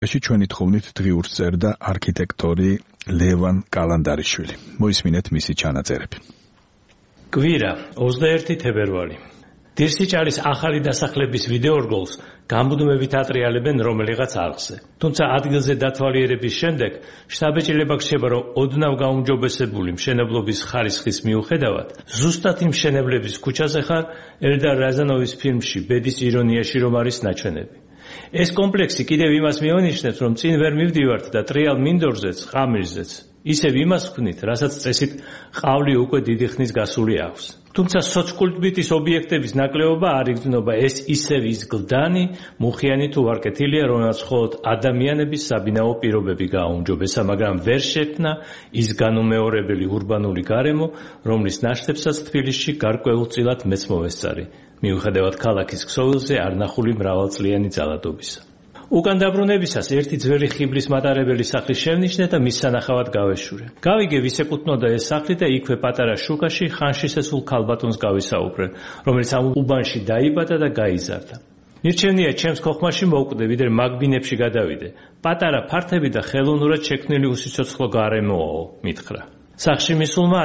ჩვენი თხოვნით დღიურს წერდა არქიტექტორი ლევან კალანდარიშვილი. მოისმინეთ მისი ჩანაწერები. კვირა 21 თებერვალი. დირსიჭალის ახალი დასახლების ვიდეორგოლს გამუდმებით ატრიალებენ რომელიღაც არხზე. თუმცა ადგილზე დათვალიერების შემდეგ შტაბ-ეჭილება გრჩება, რომ ოდნავ გაუმჯობესებული მშენებლობის ხარისხის მიუხედავად ზუსტად იმ მშენებლების ქუჩაზე ხარ ელდარ რაზანოვის ფილმში ბედის ირონიაში რომ არის ნაჩვენები. ეს კომპლექსი კიდევ იმას მიანიშნებს, რომ წინ ვერ მივდივართ და ტრიალ მინდორზეც, ღამირზეც ისევ იმას ვქნით, რასაც წესით ყავლი უკვე დიდი ხნის გასული აქვს. თუმცა სოცკულტბიტის ობიექტების ნაკლებობა არ იგრძნობა, ეს ისევ ის გლდანი, მუხიანი თუ ვარკეთილია, რომელსაც მხოლოდ ადამიანების საბინაო პირობები გააუმჯობესა, მაგრამ ვერ შექმნა ის განუმეორებელი ურბანული გარემო, რომლის ნაშთებსაც თბილისში გარკვეულწილად მეც მოვესწარი, მიუხედავად ქალაქის ქსოვილზე არნახული მრავალწლიანი ძალადობისა. უკან დაბრუნებისას ერთი ძველი ხიბლის მატარებელი სახლის შევნიშნე და მის სანახავად გავეშურე. გავიგე ვის ეკუთვნოდა ეს სახლი და იქვე პატარა შუქაში ხანშისესულ ქალბატონს გავისაუბრე, რომელიც ამ უბანში დაიბადა და გაიზარდა. ნირჩენია ჩემს ხოხმაში მოვკვდე, ვიდრე მაგბინებში გადავიდე. პატარა ფართები და ხელოვნურად შექმნილი უსიცოცხლო გარემოაო, მითხრა. სახლში მისულმა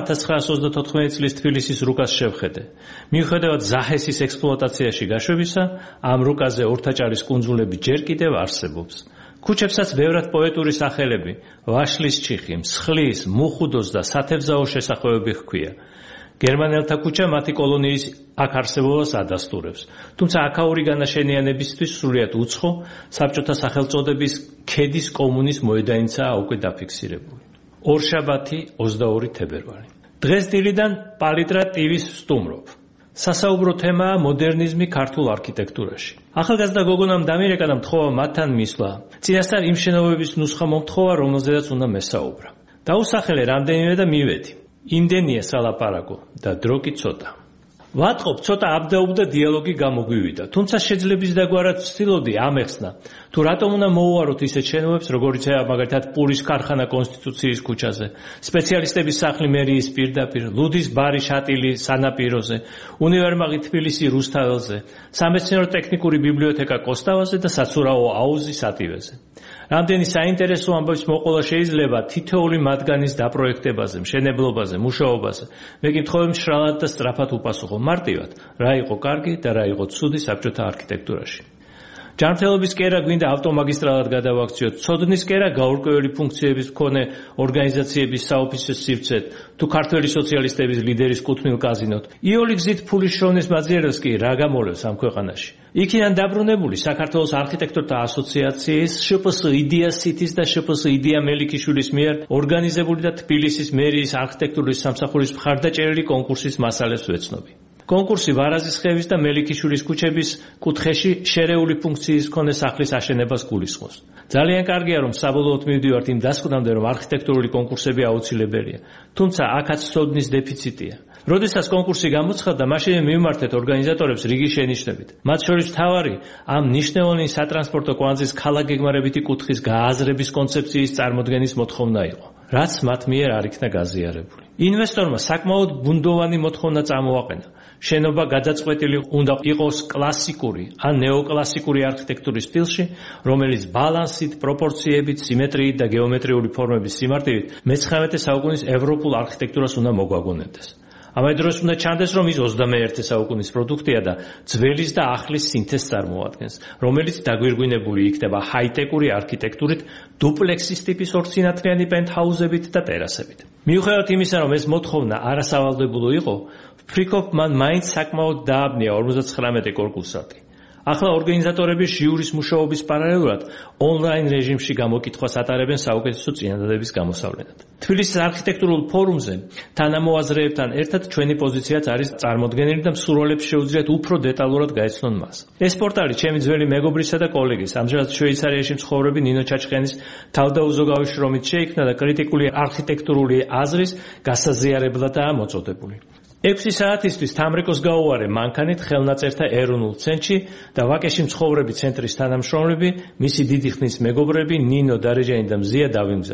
1924 წლის თბილისის რუკას შევხედე. მიუხედავად ზაჰესის ექსპლუატაციაში გაშვებისა, ამ რუკაზე ორთაჭალის კუნძულები ჯერ კიდევ არსებობს. ქუჩებსაც ბევრად პოეტური სახელები, ვაშლის ჩიხი, მსხლის, მუხუდოს და სათევზაო შესახვევები ჰქვია. გერმანელთა ქუჩა მათი კოლონიის აქ არსებობას ადასტურებს. თუმცა აქაური განაშენიანებისთვის სრულიად უცხო, საბჭოთა სახელწოდების ქედის კომუნის მოედანიცაა უკვე დაფიქსირებული. ორშაბათი 22 თებერვალი. დღეს დილიდან პალიტრა ტივის ვსტუმრობ. სასაუბრო თემაა მოდერნიზმი ქართულ არქიტექტურაში. ახალგაზრდა გოგონამ დამირეკა და მთხოვა მათთან მისვლა. წინასწარ იმ შენობების ნუსხა მომთხოვა, რომელზედაც უნდა მესაუბრა. დაუსახელე რამდენიმე და მივედი. იმდენია სალაპარაკო და დრო კი ცოტა. ვატყობ, ცოტა აბდაუბდა დიალოგი გამოგვივიდა, თუმცა შეძლების დაგვარად ვცდილობდი ამეხსნა, თუ რატომ უნდა მოუვაროთ ისეთ შენობებს, როგორიცაა მაგალითად პურის ქარხანა კონსტიტუციის ქუჩაზე, სპეციალისტების სახლი მერიის პირდაპირ, ლუდის ბარი შატილი სანაპიროზე, უნივერმაღი თბილისი რუსთაველზე, სამეცნიერო-ტექნიკური ბიბლიოთეკა კოსტავაზე და საცურაო აუზი სატივეზე. რამდენი საინტერესო ამბების მოყოლა შეიძლება თითოეული მათგანის დაპროექტებაზე, მშენებლობაზე, მუშაობაზე. მე კი მთხოვე მშრალად და სწრაფად უპასუხო მარტივად, რა იყო კარგი და რა იყო ცუდი საბჭოთა არქიტექტურაში. ჯანმრთელობის კერა გვინდა ავტომაგისტრალად გადავაქციოთ, ცოდნის კერა გაურკვეველი ფუნქციების მქონე ორგანიზაციების საოფისე სივრცეთ, თუ ქართველი სოციალისტების ლიდერის კუთვნილ კაზინოთ. იული გზით ფულის შოვნის მაძიერებს კი რა გამოლევს ამ ქვეყანაში. იქიდან დაბრუნებული საქართველოს არქიტექტორთა ასოციაციის შპს იდეა სიტის და შპს იდეა მელიქიშვილის მიერ ორგანიზებული და თბილისის მერიის არქიტექტურის სამსახურის მხარდაჭერილი კონკურსის მასალებს ვეცნობი. კონკურსი ვარაზის ხევის და მელიქიშვილის ქუჩების კუთხეში შერეული ფუნქციის მქონე სახლის აშენებას გულისხმობს. ძალიან კარგია, რომ საბოლოოდ მივდივართ იმ დასკვნამდე, რომ არქიტექტურული კონკურსები აუცილებელია, თუმცა აქაც ცოდნის დეფიციტია. როდესაც კონკურსი გამოცხადდა, მაშინ მივმართეთ ორგანიზატორებს რიგი შენიშვნებით. მათ შორის მთავარი ამ მნიშვნელოვანი სატრანსპორტო კვანძის ქალაქგეგმარებითი კუთხის გააზრების კონცეფციის წარმოდგენის მოთხოვნა იყო, რაც მათ მიერ არ იქნა გაზიარებული. ინვესტორმა საკმაოდ ბუნდოვანი მოთხოვნა წამოაყენა. შენობა გადაწყვეტილი უნდა იყოს კლასიკური ან ნეოკლასიკური არქიტექტურის სტილში, რომელიც ბალანსით, პროპორციებით, სიმეტრიით და გეომეტრიული ფორმების სიმარტივით მე-19 საუკუნის ევროპულ არქიტექტურას უნდა მოგვაგონებდეს. ამავე დროს უნდა ჩანდეს, რომ ის 21 საუკუნის პროდუქტია და ძველის და ახლის სინთეზს წარმოადგენს, რომელიც დაგვირგვინებული იქნება ჰაიტეკური არქიტექტურით, დუპლექსის ტიპის ორსინათლიანი პენტჰაუზებით და ტერასებით. მიუხედავად იმისა, რომ ეს მოთხოვნა არასავალდებულო იყო, ვფრიქობ, მან მაინც საკმაოდ დააბნია 59 კორპუსატი. ახლა ორგანიზატორები ჟიურის მუშაობის პარალელურად ონლაინ რეჟიმში გამოკითხვას ატარებენ საუკეთესო წინადადების გამოსავლენად. თბილისის არქიტექტურულ ფორუმზე თანამოაზრეებთან ერთად ჩვენი პოზიციაც არის წარმოდგენილი და მსურველებს შეუძლიათ უფრო დეტალურად გაეცნონ მას. ეს პორტალი ჩემი ძველი მეგობრისა და კოლეგის, ამჟამად შვეიცარიაში მცხოვრები ნინო ჩაჩხენის თავდაუზოგავი შრომით შეიქმნა და კრიტიკული არქიტექტურული აზრის გასაზიარებლადაა მოწოდებული. 6 საათისთვის თამრეკოს გაუვარე მანქანით ხელნაწერთა ეროვნულ ცენტრში და ვაკეში მცხოვრები ცენტრის თანამშრომლები, მისი დიდი ხნის მეგობრები ნინო, დარეჯანი და მზია დავიმგზავრეთ.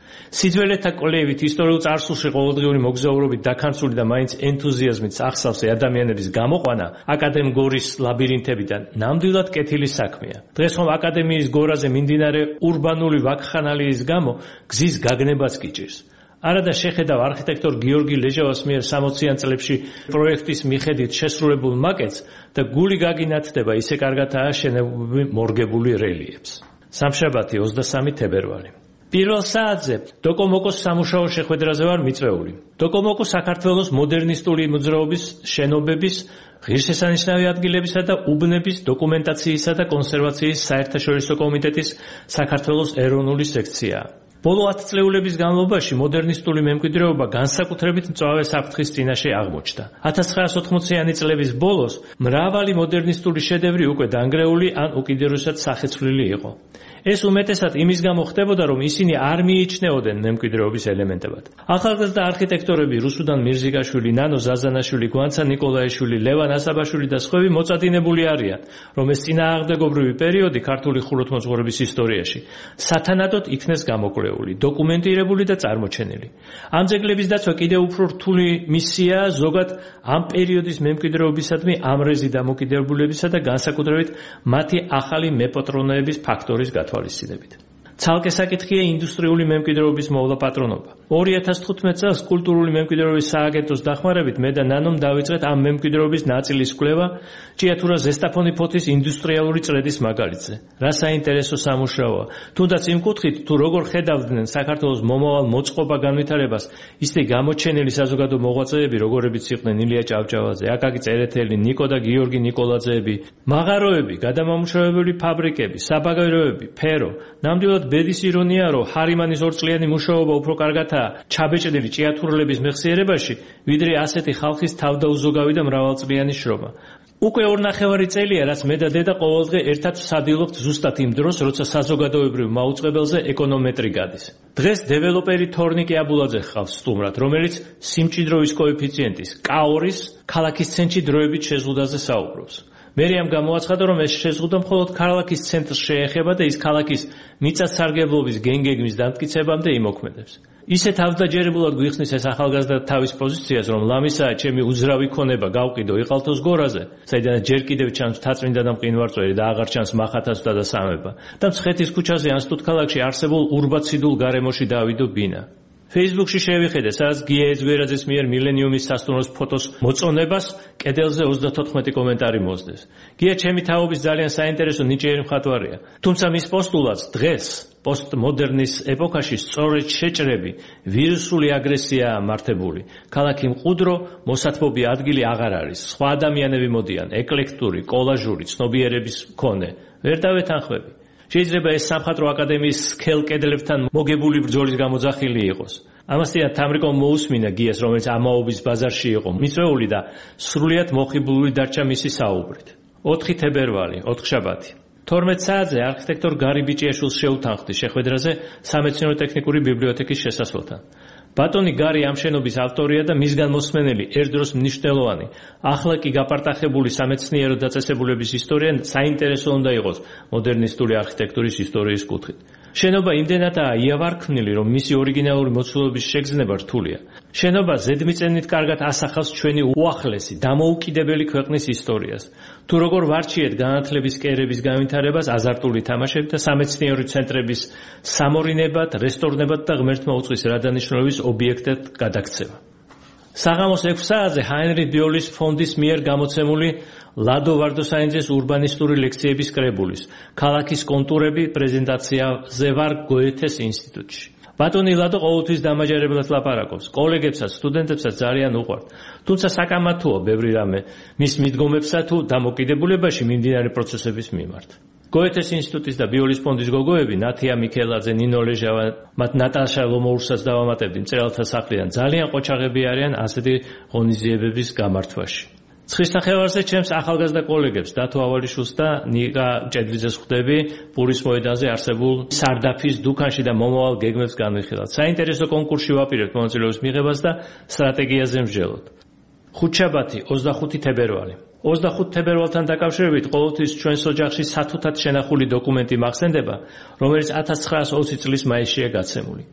სიძველეთა კვლევით ისტორიულ წარსულში ყოველდღიური მოგზაურობით დაქანცული და მაინც ენთუზიაზმით ახსავსე ადამიანების გამოყვანა აკადემ გორის ლაბირინთებიდან ნამდვილად კეთილი საქმეა. დღეს ხომ აკადემიის გორაზე მიმდინარე ურბანული ვაკხანალიის გამო გზის გაგნებაც გიჭირს. არადა შეხედავ არქიტექტორ გიორგი ლეჟავას მიერ 60-იან წლებში პროექტის მიხედვით შესრულებულ მაკეტს და გული გაგინათდება ისე კარგად ააშენებული მორგებული რელიეფს. სამშაბათი 23 თებერვალი. პირველ საათზე დოკომოკოს სამუშაო შეხვედრაზე ვარ მიწვეული. დოკომოკო საქართველოს მოდერნისტული მოძრაობის შენობების, ღირსშესანიშნავი ადგილებისა და უბნების დოკუმენტაციისა და კონსერვაციის საერთაშორისო კომიტეტის საქართველოს ეროვნული სექციაა. ბოლო 10 წლეულების განმავლობაში მოდერნისტული მემკვიდრეობა განსაკუთრებით მწვავე საფრთხის წინაშე აღმოჩნდა. 1980-იანი წლების ბოლოს მრავალი მოდერნისტული შედევრი უკვე დანგრეული ან უკიდურესად სახეცვლილი იყო. ეს უმეტესად იმის გამო ხდებოდა, რომ ისინი არ მიიჩნეოდნენ მემკვიდრეობის ელემენტებად. ახალგაზრდა არქიტექტორები რუსუდან მირზიკაშვილი, ნანო ზაზანაშვილი, გვანცა ნიკოლაიშვილი, ლევან ასაბაშვილი და სხვები მოწადინებული არიან, რომ ეს წინააღმდეგობრივი პერიოდი ქართული ხუროთმოძღვრების ისტორიაში სათანადოდ იქნეს გამოკვლეული, დოკუმენტირებული და წარმოჩენილი. ამ ძეგლების დაცვა კიდევ უფრო რთული მისიაა ზოგად ამ პერიოდის მემკვიდრეობისადმი ამრეზი დამოკიდებულებისა და განსაკუთრებით მათი ახალი მეპატრონეების ფაქტორის გათვალისწინებით. ცალკე საკითხია ინდუსტრიული მემკვიდრეობის მოვლა პატრონობა. 2015 წელს კულტურული მემკვიდრეობის სააგენტოს დახმარებით მე და ნანომ დავიწყეთ ამ მემკვიდრეობის ნაწილის კვლევა ჭიათურა ზესტაფონი ფოთის ინდუსტრიალური წრედის მაგალითზე. რა საინტერესო სამუშაოა. თუნდაც იმ კუთხით, თუ როგორ ხედავდნენ საქართველოს მომავალ მოწყობა განვითარებას, ისე გამოჩენილი საზოგადო მოღვაწეები, როგორებიც იყვნენ ილია ჭავჭავაძე, აკაკი წერეთელი, ნიკო და გიორგი ნიკოლაძეები, მაღაროები, გადამამუშავებელი ფაბრიკები, საბაგიროები, ფერო, ნამდვილად ბედის ირონია, რომ ჰარიმანის 2 წლიანი მუშაობა უფრო კარგადაა ჩაბეჭდილი ჭიათურლების მეხსიერებაში, ვიდრე ასეთი ხალხის თავდაუზოგავი და მრავალწლიანი შრომა. უკვე 2.5 წელია, რაც მე და დედა ყოველდღე ერთად ვსადილობთ ზუსტად იმ დროს, როცა საზოგადოებრივ მაუწყებელზე ეკონომეტრი გადის. დღეს დეველოპერი თორნიკე აბულაძე ხავს სტუმრად, რომელიც სიმჭიდროვის კოეფიციენტის K2-ის ქალაქის ცენტრში დროებით შეზღუდაზე საუბრობს. მერიამ გამოაცხადა, რომ ეს შეზღუდვა მხოლოდ ქალაქის ცენტრს შეეხება და ის ქალაქის მიწათსარგებლობის გენგეგმის დამტკიცებამდე იმოქმედებს. ისე თავდაჯერებულად გვიხსნის ეს ახალგაზრდა თავის პოზიციას, რომ ლამისაა ჩემი უძრავი ქონება გავყიდო იყალთოს გორაზე, საიდანაც ჯერ კიდევ ჩანს მთაწმინდა და მყინვარწვერი და აღარ ჩანს მახათაცვა და სამება. და მცხეთის ქუჩაზე ან სტუდქალაქში არსებულ ურბაციდულ გარემოში დავიდო ბინა. Facebook-ში შევიხედე, სადაც გია ეძგვერაძის მიერ მილენიუმის სასტუმროს ფოტოს მოწონებას კედელზე 34 კომენტარი მოსდეს. გია ჩემი თაობის ძალიან საინტერესო ნიჭიერი მხატვარია. თუმცა მის პოსტულაც დღეს პოსტმოდერნის ეპოქაში სწორედ შეჭრები, ვირუსული აგრესიაა მართებული. ქალაქი მყუდრო, მოსათბობი ადგილი აღარ არის. სხვა ადამიანები მოდიან, ეკლექტური, კოლაჟური, ცნობიერების მქონე. ვერ დავეთანხმები. შეიძლება ეს სამხატვრო აკადემიის სქელ კედლებთან მოგებული ბრძოლის გამოძახილი იყოს. ამასთანავე თამრიკომ მოусმინა გიას, რომელიც ამაობის ბაზარში იყო მიწვეული და სრულიად მოხიბლული დარჩა მისი საუბრით. 4 თებერვალი, 4 შაბათი. 12 საათზე არქიტექტორ გარი ბიჭიაშვილს შეუთანხმდი შეხვედრაზე სამეცნიერო-ტექნიკური ბიბლიოთეკის შესასვლელთან. ბატონი გარი ამ შენობის ავტორია და მისგან მოსმენელი ერთდროს მნიშვნელოვანი, ახლა კი გაპარტახებული სამეცნიერო დაწესებულების ისტორია საინტერესო უნდა იყოს მოდერნისტული არქიტექტურის ისტორიის კუთხით. შენობა იმდენადაა იავარქმნილი, რომ მისი ორიგინალური მოცულობის შეგრძნება რთულია. შენობა ზედმიწევნით კარგად ასახავს ჩვენი უახლესი, დამოუკიდებელი ქვეყნის ისტორიას. თუ როგორ ვარჩიეთ განათლების კერების განვითარებას, აზარტული თამაშებით და სამეცნიერო ცენტრების სამორინებად, რესტორნებად და ღმერთმა უწყვის რადანიშნულების ობიექტად გადაქცევა. საღამოს 6 საათზე ჰაინრიხ ბიოლის ფონდის მიერ გამოცემული ლადო ვარდოსაინძეს ურბანისტური ლექციების კრებულის ქალაქის კონტურები პრეზენტაციაზე ვარ გოეთეს ინსტიტუტში. ბატონი ლადო ყოველთვის დამაჯერებლად ლაპარაკობს, კოლეგებსაც, სტუდენტებსაც ძალიან უყვართ. თუმცა საკამათოა ბევრი რამე მის მიდგომებსა თუ დამოკიდებულებაში მიმდინარე პროცესების მიმართ. გოეთეს ინსტიტუტის და ბიოლის ფონდის გოგოები, ნათია მიქელაძე, ნინო ლეჟავა, მათ ნატაშა ლომოურსაც დავამატებდი მწერალთა სახლიდან, ძალიან ყოჩაღები არიან ასეთი ღონისძიებების გამართვაში. ცხრის ნახევარზე ჩემს ახალგაზრდა კოლეგებს დათო ავალიშვილს და ნიკა ჭედვიძეს ხვდები პურის მოედანზე არსებულ სარდაფის დუქანში და მომავალ გეგმებს განვიხილავთ. საინტერესო კონკურსში ვაპირებთ მონაწილეობის მიღებას და სტრატეგიაზე მსჯელოთ. ხუთშაბათი 25 თებერვალი. 25 თებერვალთან დაკავშირებით ყოველთვის ჩვენს ოჯახში სათუთად შენახული დოკუმენტი მახსენდება, რომელიც 1920 წლის მაისშია გაცემული.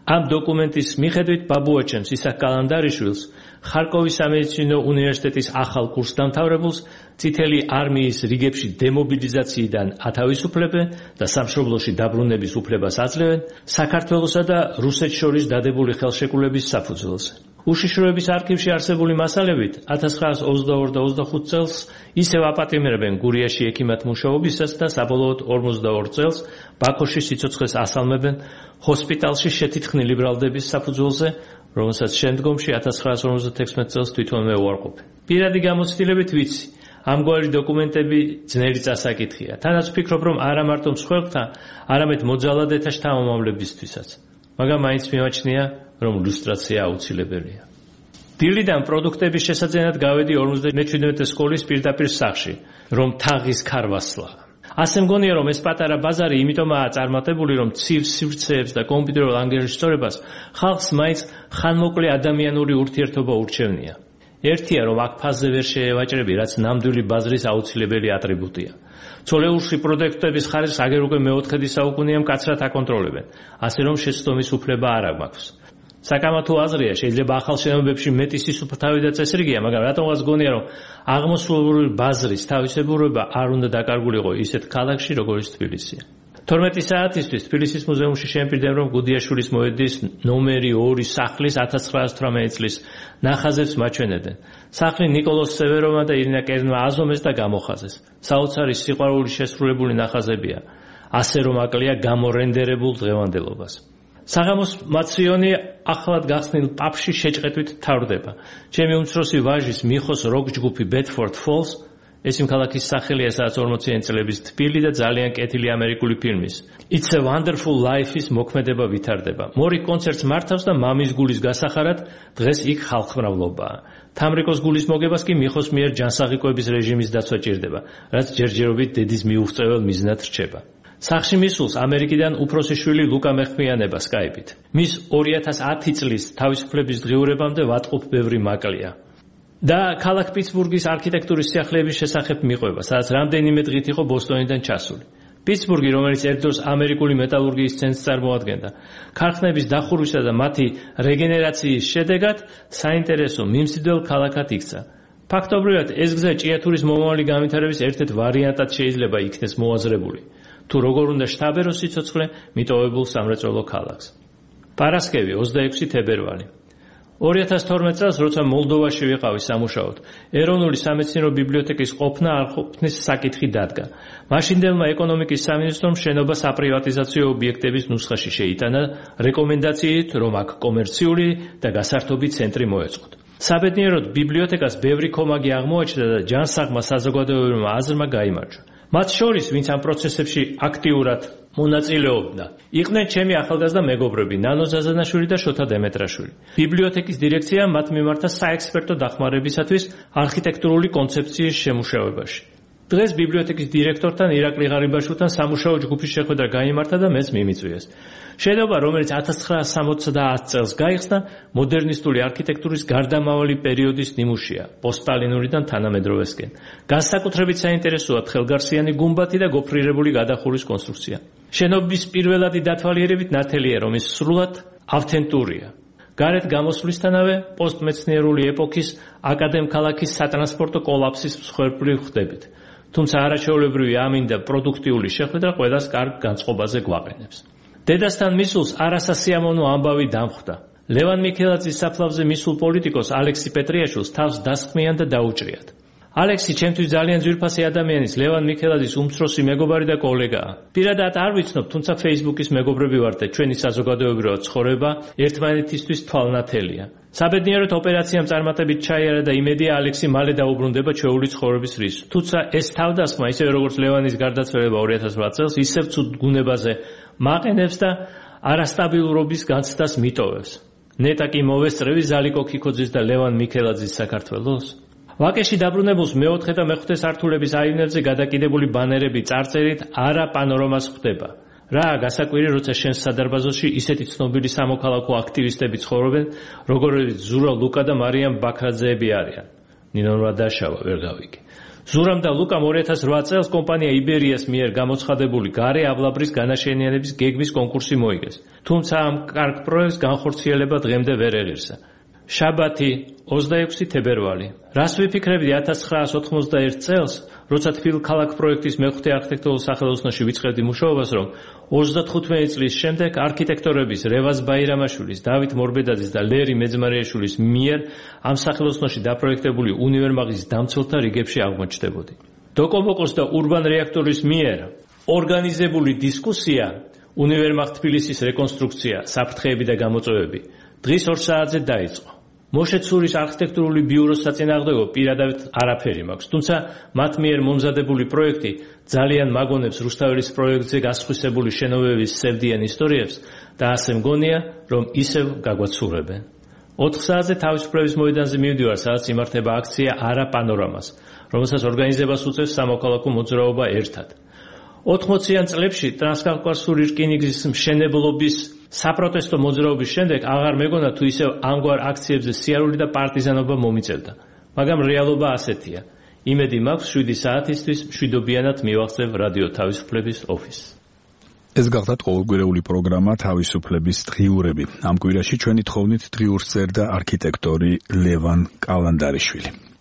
Ამ დოკუმენტის მიხედვით ბაბუაჩემს ისააკ კალანდარიშვილს, ხარკოვის სამედიცინო უნივერსიტეტის ახალ კურსდამთავრებულს წითელი არმიის რიგებში დემობილიზაციიდან ათავისუფლებენ და სამშობლოში დაბრუნების უფლებას აძლევენ საქართველოსა და რუსეთს შორის დადებული ხელშეკრულების საფუძველზე. უშიშროების არქივში არსებული მასალებით 1922 და 25 წელს ისევ აპატიმრებენ გურიაში ექიმად მუშაობისას და საბოლოოდ 42 წელს ბაქოში სიცოცხლეს ასალმებენ ჰოსპიტალში შეთითხნილი ბრალდების საფუძველზე, რომელსაც შემდგომში 1956 წელს თვითონვე უარყოფენ. პირადი გამოცდილებით ვიცი, ამგვარი დოკუმენტები ძნელი წასაკითხია. თანაც ვფიქრობ, რომ არა მარტო მსხვერპლთა, არამედ მოძალადეთა შთამომავლებისთვისაც. მაგრამ მაინც მიმაჩნია, რომ ლუსტრაცია აუცილებელია. დილიდან პროდუქტების შესაძენად გავედი 57 სკოლის პირდაპირ სახლში, რომ თაღის ქარვასლა. ასე მგონია, რომ ეს პატარა ბაზარი იმიტომაა წარმატებული, რომ ცივ სივრცეებს და კომპიუტერულ ანგარიშსწორებას ხალხს მაინც ხანმოკლე ადამიანური ურთიერთობა ურჩევნია. ერთია, რომ აქ ფასზე ვერ შეევაჭრები, რაც ნამდვილი ბაზრის აუცილებელი ატრიბუტია. ცოლეულში პროდუქტების ხარისხს აგერ უკვე მეოთხედი საუკუნეა მკაცრად აკონტროლებენ, ასე რომ შეცდომის უფლება არ აქვს. საკამათო აზრია, შეიძლება ახალ შენობებში მეტი სისუფთავი და წესრიგია, მაგრამ რატომღაც გონია, რომ აღმოსავლური ბაზრის თავისებურება არ უნდა დაკარგულიყო ისეთ ქალაქში, როგორც თბილისია. 12 საათისთვის თბილისის მუზეუმში შემპირდნენ, რომ გუდიაშვილის მოედნის ნომერი 2 სახლის 1918 წლის ნახაზებს მაჩვენებდნენ. სახლი ნიკოლოზ სევეროვმა და ირინა კერნმა აზომეს და გამოხაზეს. საოცარი სიყვარული შესრულებული ნახაზებია, ასე რომ აკლია გამორენდერებულ დღევანდელობას. საღამოს მაციონი ახლად გახსნილ პაბში შეჭყეტვით თავდება. ჩემი უმცროსი ვაჟის მიხოს როკ ჯგუფი Bedford Falls, ეს იმ ქალაქის სახელია, სადაც 40-იანი წლების თბილი და ძალიან კეთილი ამერიკული ფილმის It's a Wonderful Life-ის მოქმედება ვითარდება. მორი კონცერტს მართავს და მამის გულის გასახარად დღეს იქ ხალხმრავლობაა. თამრიკოს გულის მოგებას კი მიხოს მიერ ჯანსაღიკვების რეჟიმის დაცვა ჭირდება, რაც ჯერჯერობით დედის მიუღწეվել მიზნად რჩება. სახლში მისულს ამერიკიდან უფროსი შვილი ლუკა მეხმიანება სკაიპით. მის 2010 წლის თავისუფლების დღიურებამდე ვატყობ ბევრი მაკლია. და ქალაქ პიტსბურგის არქიტექტურის სიახლეების შესახებ მიყვება, სადაც რამდენიმე დღით იყო ბოსტონიდან ჩასული. პიტსბურგი, რომელიც ერთდროს ამერიკული მეტალურგიის ცენტრს წარმოადგენდა, ქარხნების დახურვისა და მათი რეგენერაციის შედეგად საინტერესო მიმზიდველ ქალაქად იქცა. ფაქტობრივად ეს გზა ჭიათურის მომავალი განვითარების ერთ-ერთ ვარიანტად შეიძლება იქნეს მოაზრებული. თუ როგორ უნდა შთაბერო სიცოცხლე მიტოვებულ სამრეწველო ქალაქს. პარასკევი 26 თებერვალი. 2012 წელს, როცა მოლდოვაში ვიყავი სამუშაოდ, ეროვნული სამეცნიერო ბიბლიოთეკის ყოფნა არ ყოფნის საკითხი დადგა. მაშინდელმა ეკონომიკის სამინისტრომ შენობას აპრივატიზაციო ობიექტების ნუსხაში შეიტანა რეკომენდაციით, რომ აქ კომერციული და გასართობი ცენტრი მოეწყოთ. საბედნიეროდ ბიბლიოთეკას ბევრი კომაგი აღმოაჩნდა და ჯანსაღმა საზოგადოებრივმა აზრმა გაიმარჯვა. მათ შორის, ვინც ამ პროცესებში აქტიურად მონაწილეობდა, იყვნენ ჩემი ახალგაზრდა მეგობრები ნანო ზაზანაშვილი და შოთა დემეტრაშვილი. ბიბლიოთეკის დირექცია მათ მიმართა საექსპერტო დახმარებისათვის არქიტექტურული კონცეფციის შემუშავებაში. დღეს ბიბლიოთეკის დირექტორთან ირაკლი ღარიბაშვილთან სამუშაო ჯგუფის შეხვედრა გაიმართა და მეც მიმიწვიეს. შენობა, რომელიც 1970 წელს გაიხსნა, მოდერნისტული არქიტექტურის გარდამავალი პერიოდის ნიმუშია, პოსტსტალინურიდან თანამედროვესკენ. განსაკუთრებით საინტერესოა თხელგარსიანი გუმბათი და გოფრირებული გადახურვის კონსტრუქცია. შენობის პირველადი დათვალიერებით ნათელია, რომ ის სრულად ავთენტურია. გარეთ გამოსვლისთანავე პოსტმეცნიერული ეპოქის აკადემქალაქის სატრანსპორტო კოლაფსის მსხვერპლი ხდებით. თუმცა არაჩვეულებრივი ამინდა პროდუქტიული შეხვედრა ყველას კარგ განწყობაზე გვაყენებს. დედასთან მისულს არასასიამოვნო ამბავი დამხვდა. ლევან მიქელაძის საფლავზე მისულ პოლიტიკოს ალექსი პეტრიაშვილს თავს დასხმიან და დაუჭრიათ. ალექსი ჩემთვის ძალიან ძვირფასი ადამიანის, ლევან მიქელაძის უმცროსი მეგობარი და კოლეგაა. პირადად არ ვიცნობ, თუმცა Facebook-ის მეგობრები ვართ და ჩვენი საზოგადოებრივი ცხოვრება ერთმანეთისთვის თვალნათელია. საბედნიეროდ ოპერაციამ წარმატებით ჩაიარა და იმედია ალექსი მალე დაუბრუნდება ჩვეული ცხოვრების რისკს. თუმცა ეს თავდასხმა, ისევე როგორც ლევანის გარდაცვალება 2008 წელს, ისევ ცუდ გუნებაზე მაყენებს და არასტაბილურობის განცდას მიტოვებს. ნეტა კი მოვესწრევი ზალიკო ქიქოძის და ლევან მიქელაძის საქართველოს. ვაკეში დაბრუნებულს მეოთხე და მეხუთე სართულების აივნებზე გადაკიდებული ბანერები წარწერით არა პანორამას ხვდება. რა გასაკვირი, როცა შენს სადარბაზოში ისეთი ცნობილი სამოქალაქო აქტივისტები ცხოვრობენ, როგორიც ზურა ლუკა და მარიამ ბაქრაძეები არიან. ნინო რა დაშავა ვერ გავიგე. ზურამ და ლუკამ 2008 წელს კომპანია იბერიას მიერ გამოცხადებული გარე ავლაბრის განაშენიანების გეგმის კონკურსი მოიგეს. თუმცა ამ კარგ პროექტს განხორციელება დღემდე ვერ ეღირსა. შაბათი 26 თებერვალი. რას ვიფიქრებდი 1991 წელს, როცა თბილქალაქ პროექტის მეხუთე არქიტექტურულ სახელოსნოში ვიწყებდი მუშაობას, რომ 35 წლის შემდეგ არქიტექტორების რევაზ ბაირამაშვილის, დავით მორბედაძის და ლერი მეძმარიაშვილის მიერ ამ სახელოსნოში დაპროექტებული უნივერმაღის დამცველთა რიგებში აღმოჩნდებოდი. დოკომოკოს და ურბან რეაქტორის მიერ ორგანიზებული დისკუსია უნივერმაღ თბილისის რეკონსტრუქცია, საფრთხეები და გამოწვევები დღის 2 საათზე დაიწყო. მოშეცურის არქიტექტურული ბიუროს საწინააღმდეგო პირადად არაფერი მაქვს, თუმცა მათ მიერ მომზადებული პროექტი ძალიან მაგონებს რუსთაველის პროექტზე გასხვისებული შენობების სევდიან ისტორიებს და ასე მგონია, რომ ისევ გაგვაცურებენ. 4 საათზე თავისუფლების მოედანზე მივდივარ, სადაც იმართება აქცია არა პანორამას, რომელსაც ორგანიზებას უწევს სამოქალაქო მოძრაობა ერთად. 80-იან წლებში ტრანსკავკასიური რკინიგზის მშენებლობის საპროტესტო მოძრაობის შემდეგ აღარ მეგონა თუ ისევ ამგვარ აქციებზე სიარული და პარტიზანობა მომიწევდა. მაგრამ რეალობა ასეთია. იმედი მაქვს 7 საათისთვის მშვიდობიანად მივახცევ რადიო თავისუფლების ოფისს. ეს გახდათ ყოველკვირეული პროგრამა თავისუფლების დღიურები. ამ კვირაში ჩვენი თხოვნით დღიურს წერდა არქიტექტორი ლევან კალანდარიშვილი.